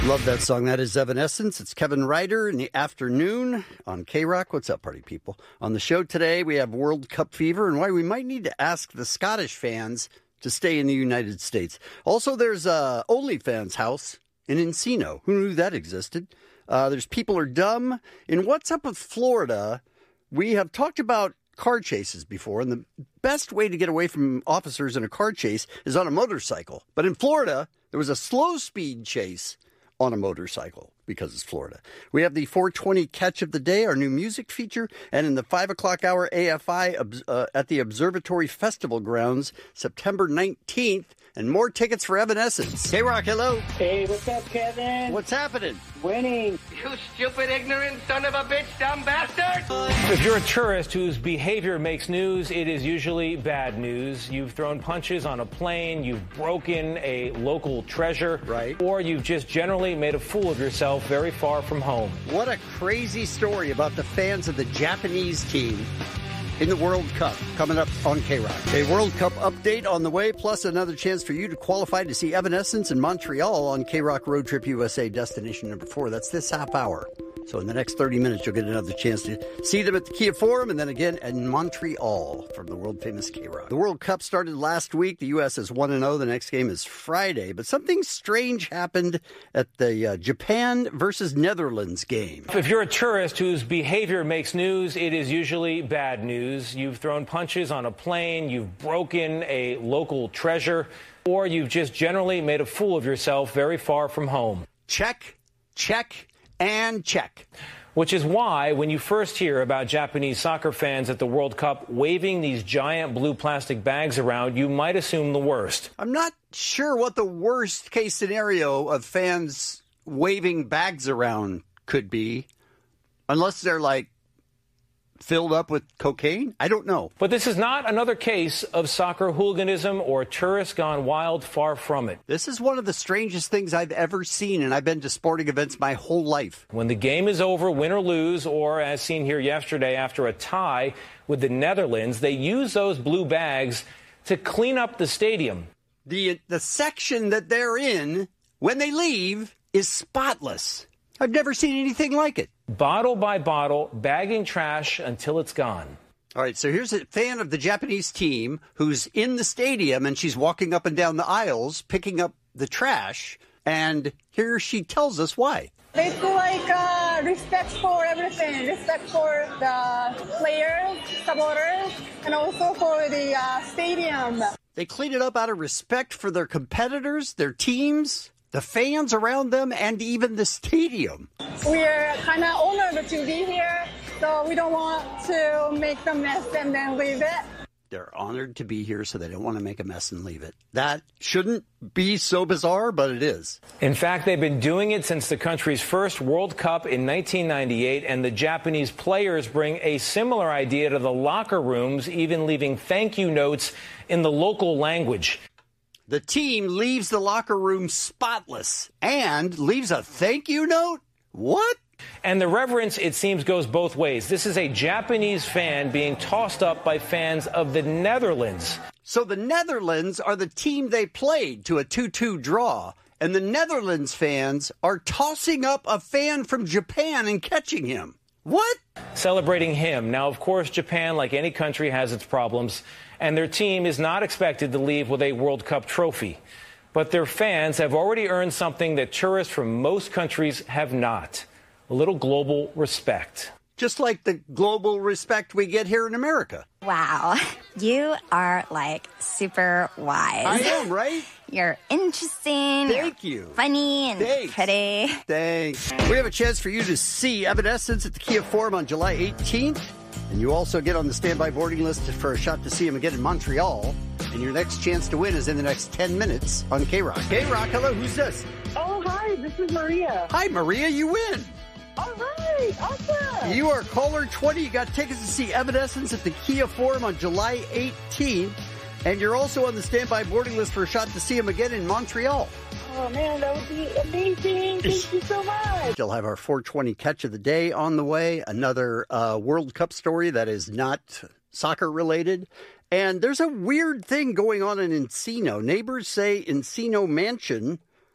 Love that song. That is Evanescence. It's Kevin Ryder in the afternoon on K-Rock. What's up, party people? On the show today, we have World Cup fever and why we might need to ask the Scottish fans to stay in the United States. Also, there's a OnlyFans house in Encino. Who knew that existed? There's People Are Dumb. In What's Up with Florida, we have talked about car chases before, and the best way to get away from officers in a car chase is on a motorcycle. But in Florida, there was a slow speed chase on a motorcycle because it's Florida. We have the 420 catch of the day, our new music feature, and in the 5 o'clock hour AFI at the Observatory Festival grounds, September 19th, and more tickets for Evanescence. K-Rock, hello. Hey, what's up, Kevin? What's happening? Winning. You stupid, ignorant son of a bitch, dumb bastard! If you're a tourist whose behavior makes news, it is usually bad news. You've thrown punches on a plane, you've broken a local treasure, right? Or you've just generally made a fool of yourself very far from home. What a crazy story about the fans of the Japanese team in the World Cup coming up on K-Rock. A World Cup update on the way, plus another chance for you to qualify to see Evanescence in Montreal on K-Rock Road Trip USA destination number 4. That's this half hour. So in the next 30 minutes, you'll get another chance to see them at the Kia Forum and then again in Montreal from the world-famous K-Rock. The World Cup started last week. The U.S. is 1-0. The next game is Friday. But something strange happened at the Japan versus Netherlands game. If you're a tourist whose behavior makes news, it is usually bad news. You've thrown punches on a plane, you've broken a local treasure, or you've just generally made a fool of yourself very far from home. Check, check, and check. Which is why when you first hear about Japanese soccer fans at the World Cup waving these giant blue plastic bags around, you might assume the worst. I'm not sure what the worst case scenario of fans waving bags around could be, unless they're like filled up with cocaine? I don't know. But this is not another case of soccer hooliganism or tourists gone wild, far from it. This is one of the strangest things I've ever seen, and I've been to sporting events my whole life. When the game is over, win or lose, or as seen here yesterday after a tie with the Netherlands, they use those blue bags to clean up the stadium. The section that they're in when they leave is spotless. I've never seen anything like it. Bottle by bottle, bagging trash until it's gone. All right, so here's a fan of the Japanese team who's in the stadium, and she's walking up and down the aisles picking up the trash, and here she tells us why. It's like respect for everything, respect for the players, supporters, and also for the stadium. They clean it up out of respect for their competitors, their teams, the fans around them, and even the stadium. We're kind of honored to be here, so we don't want to make the mess and then leave it. They're honored to be here, so they don't want to make a mess and leave it. That shouldn't be so bizarre, but it is. In fact, they've been doing it since the country's first World Cup in 1998, and the Japanese players bring a similar idea to the locker rooms, even leaving thank you notes in the local language. The team leaves the locker room spotless and leaves a thank you note? What? And the reverence, it seems, goes both ways. This is a Japanese fan being tossed up by fans of the Netherlands. So the Netherlands are the team they played to a 2-2 draw, and the Netherlands fans are tossing up a fan from Japan and catching him. What? Celebrating him. Now, of course, Japan, like any country, has its problems, and their team is not expected to leave with a World Cup trophy. But their fans have already earned something that tourists from most countries have not. A little global respect. Just like the global respect we get here in America. Wow, you are like super wise. I am, right? You're interesting. Thank you. Funny and pretty. Thanks. We have a chance for you to see Evanescence at the Kia Forum on July 18th. And you also get on the standby boarding list for a shot to see him again in Montreal. And your next chance to win is in the next 10 minutes on K-Rock. K-Rock, hello, who's this? Oh, hi, this is Maria. Hi, Maria, you win. All right, awesome. You are caller 20. You got tickets to see Evanescence at the Kia Forum on July 18th. And you're also on the standby boarding list for a shot to see him again in Montreal. Oh, man, that would be amazing. Thank you so much. You'll have our 420 catch of the day on the way. Another World Cup story that is not soccer related. And there's a weird thing going on in Encino. Neighbors say Encino Mansion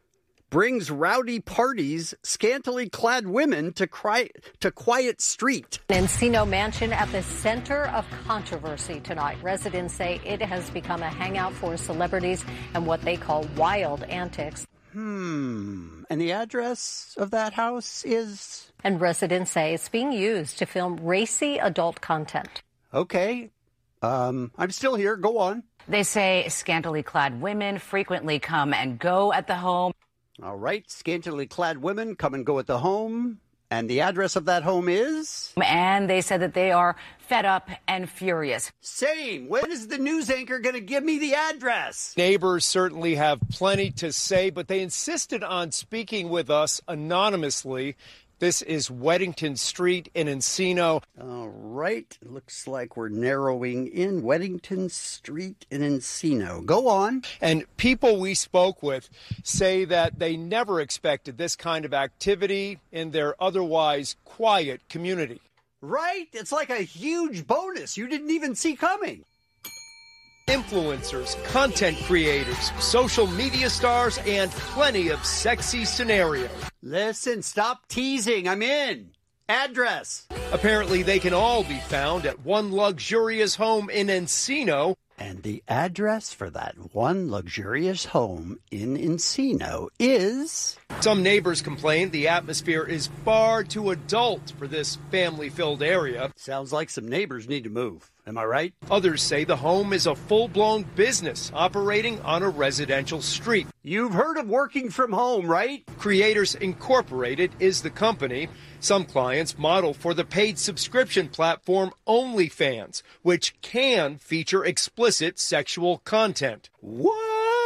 brings rowdy parties, scantily clad women to Quiet Street. An Encino mansion at the center of controversy tonight. Residents say it has become a hangout for celebrities and what they call wild antics. And the address of that house is? And residents say it's being used to film racy adult content. Okay. I'm still here. Go on. They say scantily clad women frequently come and go at the home. All right. Scantily clad women come and go at the home. And the address of that home is? And they said that they are fed up and furious. Same. When is the news anchor going to give me the address? Neighbors certainly have plenty to say, but they insisted on speaking with us anonymously. This is Weddington Street in Encino. All right. Looks like we're narrowing in Weddington Street in Encino. Go on. And people we spoke with say that they never expected this kind of activity in their otherwise quiet community. Right? It's like a huge bonus you didn't even see coming. Influencers, content creators, social media stars, and plenty of sexy scenarios. Listen, stop teasing. I'm in. Address. Apparently, they can all be found at one luxurious home in Encino. And the address for that one luxurious home in Encino is? Some neighbors complain the atmosphere is far too adult for this family-filled area. Sounds like some neighbors need to move. Am I right? Others say the home is a full-blown business operating on a residential street. You've heard of working from home, right? Creators Incorporated is the company. Some clients model for the paid subscription platform OnlyFans, which can feature explicit sexual content. What?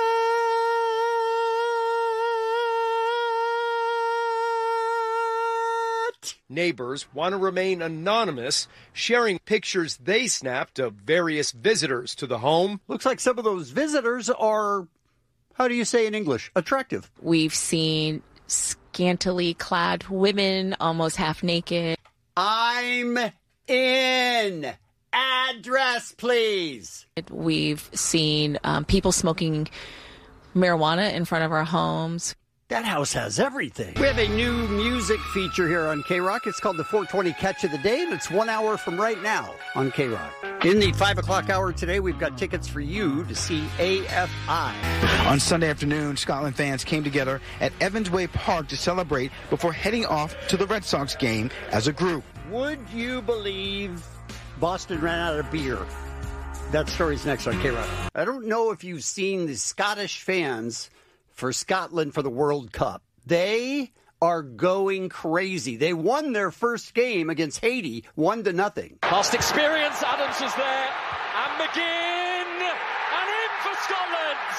Neighbors want to remain anonymous, sharing pictures they snapped of various visitors to the home. Looks like some of those visitors are, how do you say in English, attractive. We've seen scantily clad women, almost half naked. I'm in. Address, please. We've seen people smoking marijuana in front of our homes. That house has everything. We have a new music feature here on K-Rock. It's called the 420 Catch of the Day, and it's 1 hour from right now on K-Rock. In the 5 o'clock hour today, we've got tickets for you to see AFI. On Sunday afternoon, Scotland fans came together at Evans Way Park to celebrate before heading off to the Red Sox game as a group. Would you believe Boston ran out of beer? That story's next on K-Rock. I don't know if you've seen the Scottish fans for Scotland for the World Cup. They are going crazy. They won their first game against Haiti 1-0. Past experience, Adams was there, and McGinn, and in for Scotland.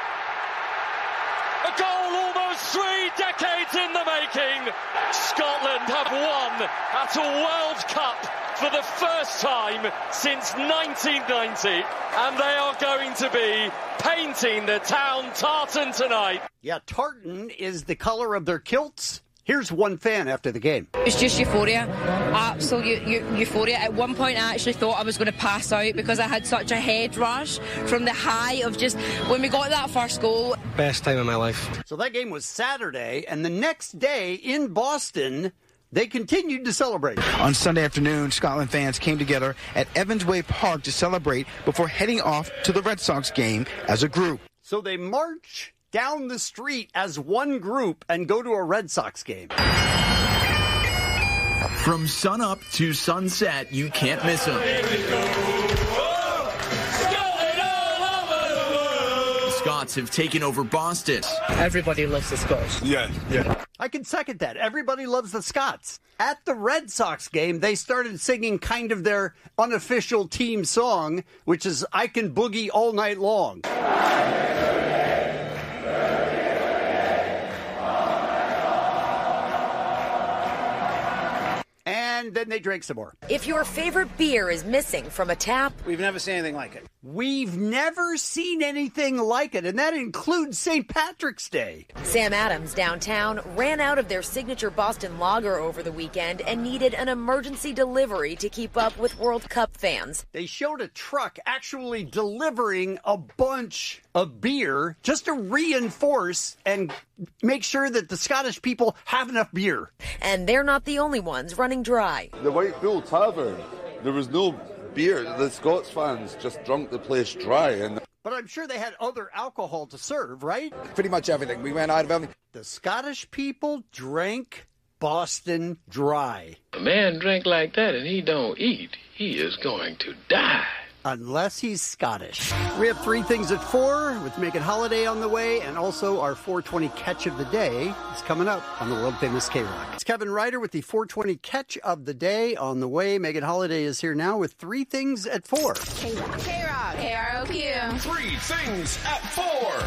A goal almost 3 decades in the making. Scotland have won at a World Cup for the first time since 1990, and they are going to be painting the town tartan tonight. Yeah, tartan is the color of their kilts. Here's one fan after the game. It's just euphoria, absolute euphoria. At one point I actually thought I was going to pass out because I had such a head rush from the high of just when we got that first goal. Best time of my life. So that game was Saturday, and the next day in Boston, they continued to celebrate. On Sunday afternoon, Scotland fans came together at Evans Way Park to celebrate before heading off to the Red Sox game as a group. So they march down the street as one group and go to a Red Sox game. From sunup to sunset, you can't miss them. Scots have taken over Boston. Everybody loves the Scots. Yeah. I can second that. Everybody loves the Scots. At the Red Sox game, they started singing kind of their unofficial team song, which is I Can Boogie All Night Long. And And then they drank some more. If your favorite beer is missing from a tap, we've never seen anything like it. We've never seen anything like it, and that includes St. Patrick's Day. Sam Adams downtown ran out of their signature Boston Lager over the weekend and needed an emergency delivery to keep up with World Cup fans. They showed a truck actually delivering a bunch of beer just to reinforce and make sure that the Scottish people have enough beer. And they're not the only ones running dry. The White Bull Tavern, there was no beer. The Scots fans just drunk the place dry. But I'm sure they had other alcohol to serve, right? Pretty much everything. We ran out of everything. The Scottish people drank Boston dry. A man drink like that and he don't eat, he is going to die. Unless he's Scottish. We have 3 things at 4 with Megan Holiday on the way, and also our 420 catch of the day is coming up on the world famous K-Rock. It's Kevin Ryder with the 420 catch of the day on the way. Megan Holiday is here now with 3 things at 4. K-Rock. K-Rock. K-R-O-Q. 3 things at 4.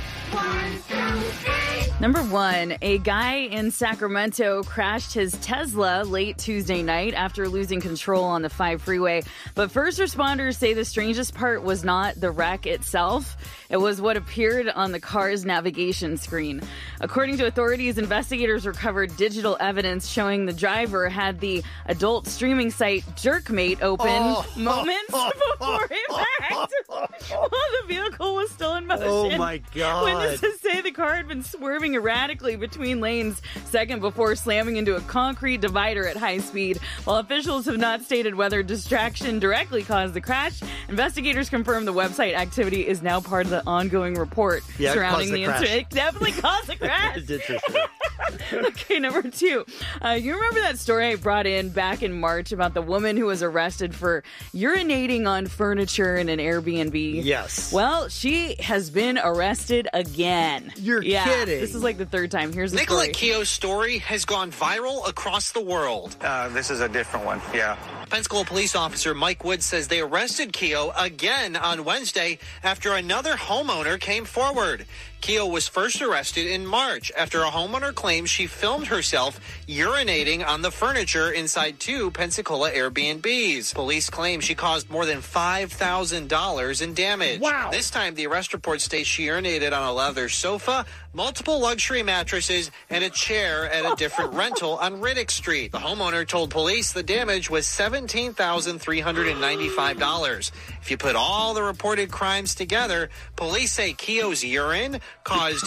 1, 2, 3. Number 1, a guy in Sacramento crashed his Tesla late Tuesday night after losing control on the 5 freeway. But first responders say the strangest part was not the wreck itself. It was what appeared on the car's navigation screen. According to authorities, investigators recovered digital evidence showing the driver had the adult streaming site Jerkmate open moments before impact while the vehicle was still in motion. Oh my God. Witnesses say the car had been swerving erratically between lanes second before slamming into a concrete divider at high speed. While officials have not stated whether distraction directly caused the crash, investigators confirm the website activity is now part of the ongoing report surrounding the incident. It definitely caused a crash. It did for sure. Okay, number 2. You remember that story I brought in back in March about the woman who was arrested for urinating on furniture in an Airbnb? Yes. Well, she has been arrested again. You're kidding. This is like the 3rd time. Here's the Nicola story. Keogh's story has gone viral across the world. This is a different one, yeah. Pensacola police officer Mike Wood says they arrested Keogh again on Wednesday after another homeowner came forward. Keogh was first arrested in March after a homeowner claims she filmed herself urinating on the furniture inside 2 Pensacola Airbnbs. Police claim she caused more than $5,000 in damage. Wow. This time, the arrest report states she urinated on a leather sofa, multiple luxury mattresses, and a chair at a different rental on Riddick Street. The homeowner told police the damage was $17,395. If you put all the reported crimes together, police say Keogh's urine caused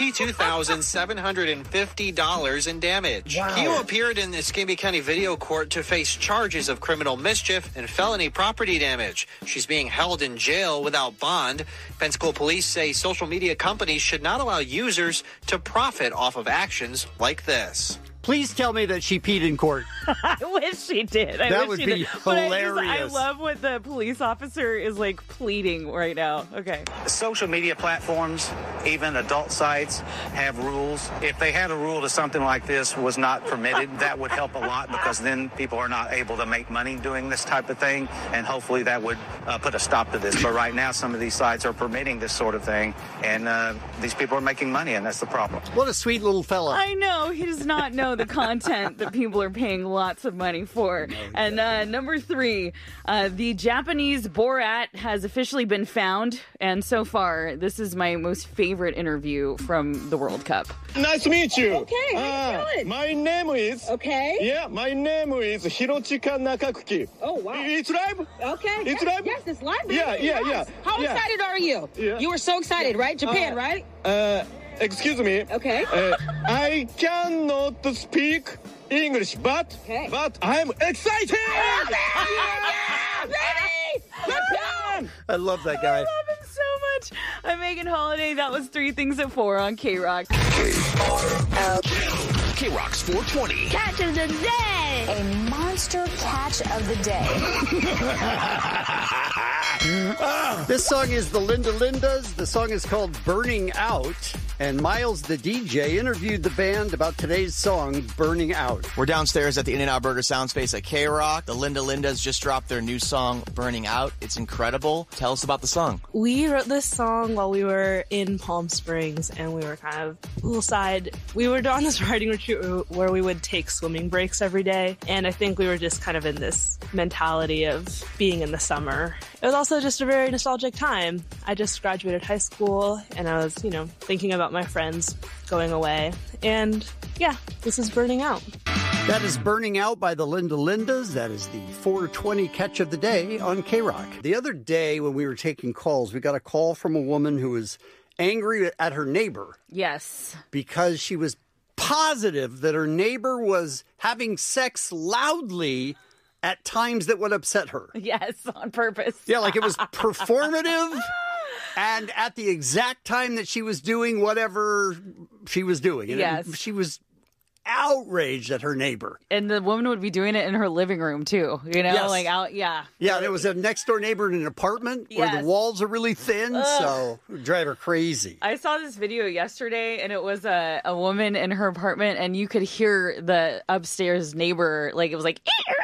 $22,750 in damage. Wow. Keogh appeared in the Escambia County Video Court to face charges of criminal mischief and felony property damage. She's being held in jail without bond. Pensacola police say social media companies should not allow users to profit off of actions like this. Please tell me that she peed in court. I wish she did. That would be hilarious. I love what the police officer is like pleading right now. Okay. Social media platforms, even adult sites, have rules. If they had a rule to something like this was not permitted, that would help a lot because then people are not able to make money doing this type of thing, and hopefully that would put a stop to this. But right now, some of these sites are permitting this sort of thing, and these people are making money, and that's the problem. What a sweet little fella. I know. He does not know the content that people are paying lots of money for. And number 3, the Japanese Borat has officially been found. And so far, this is my most favorite interview from the World Cup. Nice to meet you. Okay, how you doing? My name is... Okay. Yeah, my name is Hirochika Nakakuki. Oh, wow. It's live? Okay. It's yes, live? Yes, it's live, baby. Yeah. How excited are you? Yeah. You were so excited, right? Japan, right? Excuse me. Okay. I cannot speak English, but I'm excited! Yeah, baby! Japan! I love that guy. I love him so much. I'm Megan Holiday. That was 3 things at 4 on K-Rock. K-Rock's 420. Catch of the day. A monster catch of the day. This song is the Linda Lindas. The song is called Burning Out. And Miles, the DJ, interviewed the band about today's song, Burning Out. We're downstairs at the In-N-Out Burger Sound Space at K-Rock. The Linda Lindas just dropped their new song, Burning Out. It's incredible. Tell us about the song. We wrote this song while we were in Palm Springs, and we were kind of a little side. We were on this writing retreat where we would take swimming breaks every day, and I think we were just kind of in this mentality of being in the summer. It was also just a very nostalgic time. I just graduated high school, and I was, thinking about my friends going away. And yeah, this is Burning Out. That is Burning Out by the Linda Lindas. That is the 420 catch of the day on K-Rock. The other day when we were taking calls, we got a call from a woman who was angry at her neighbor. Yes. Because she was positive that her neighbor was having sex loudly at times that would upset her. Yes, on purpose. Yeah, like it was performative. And at the exact time that she was doing whatever she was doing. And yes. She was outraged at her neighbor. And the woman would be doing it in her living room, too. Yes. Like out, yeah. Yeah, there was a next-door neighbor in an apartment where the walls are really thin, so it would drive her crazy. I saw this video yesterday, and it was a woman in her apartment, and you could hear the upstairs neighbor, like, it was like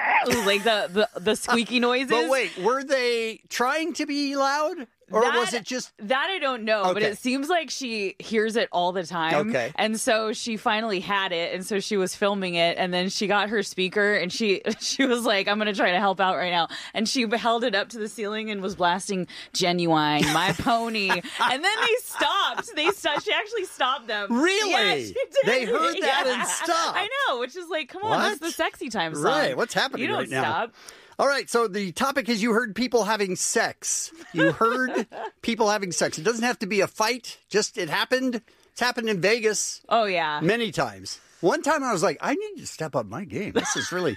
the squeaky noises. But wait, were they trying to be loud? Or was it just... That I don't know, but it seems like she hears it all the time. Okay. And so she finally had it, and so she was filming it, and then she got her speaker, and she was like, I'm going to try to help out right now. And she held it up to the ceiling and was blasting Genuine, My Pony. And then they stopped. She actually stopped them. Really? Yeah, she did. They heard that and stopped. I know, which is like, come on, that's the sexy time song. Right, what's happening right now? You don't stop. All right, so the topic is you heard people having sex. You heard people having sex. It doesn't have to be a fight, just it happened. It's happened in Vegas. Oh, yeah. Many times. One time I was like, I need to step up my game. This is really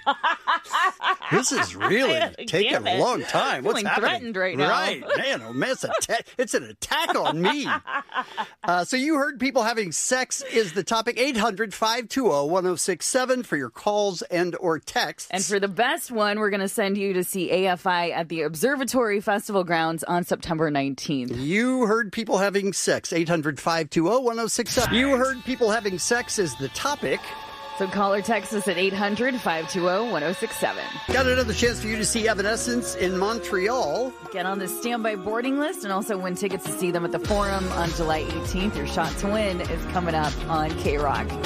taking a long time. What's happening? Threatened right now. Right. Man, oh man, it's an attack on me. So you heard people having sex is the topic. 800-520-1067 for your calls and or texts. And for the best one, we're going to send you to see AFI at the Observatory Festival grounds on September 19th. You heard people having sex. 800-520-1067. You heard people having sex is the topic. So call or text us at 800-520-1067. Got another chance for you to see Evanescence in Montreal. Get on the standby boarding list and also win tickets to see them at the Forum on July 18th. Your shot to win is coming up on K-Rock.